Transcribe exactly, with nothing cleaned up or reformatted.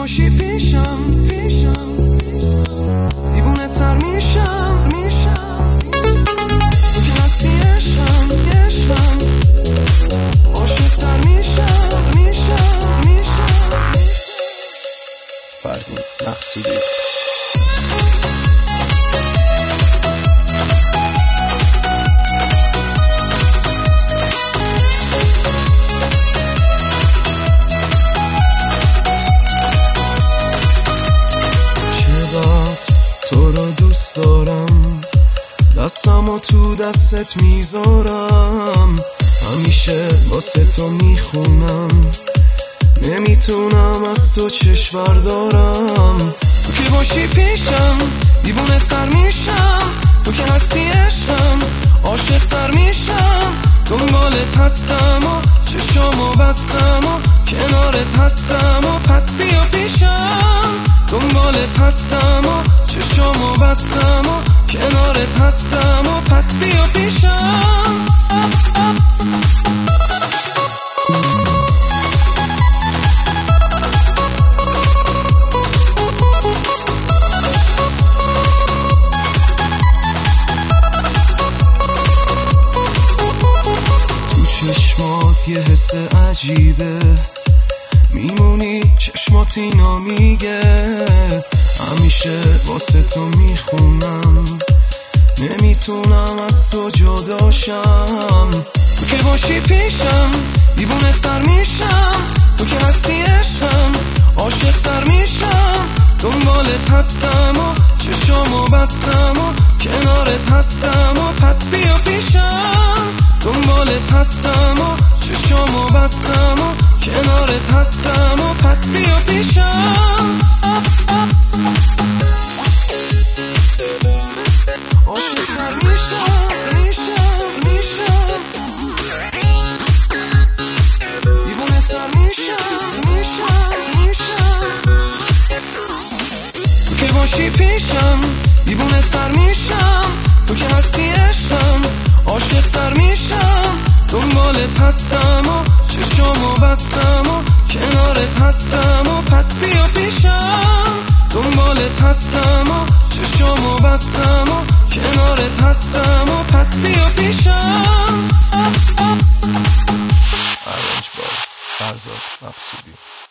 باشی پیشم پیشم دیوونه تر میشم میشم تو که هستی عشقم عشقم عاشق تر میشم میشم میشم فردین مقصودی. تو رو دوست دارم، دستمو تو دستت میذارم، همیشه واسه تو میخونم، نمیتونم از تو چشم بردارم. تو که باشی پیشم دیوونه تر میشم، تو که هستی عشقم عاشق تر میشم، دنبالت هستم و چشامو بستم و کنارت هستم و پس بیا پیشم، دنبالت هستم و چشامو بستم و کنارت هستم و پس بیا پیشم. تو چشمات یه حس عجیبه، میمونی چشمات اینا میگه، همیشه واسه تو میخونم، نمیتونم از تو جداشم. تو که باشی پیشم دیوونه تر میشم، تو که هستی عشقم عاشق تر میشم، دنبالت هستم و چشامو بستم و کنارت هستم و پس بیا پیشم، دنبالت هستم و چشامو بستم و کنارت هستم و پس بیا پیشم. عاشق تر میشم میشم میشم دیوونه تر میشم میشم میشم تو که باشی پیشم دیوونه تر میشم، تو که هستی عشقم عاشق تر میشم، دنبالت هستم و چشامو بستم و کنارت هستم و پس بیا پیشم، دنبالت هستم و چشامو بستم و کنارت هستم و پس بیا پیشم. ارنج بار فرزاد مقصودی.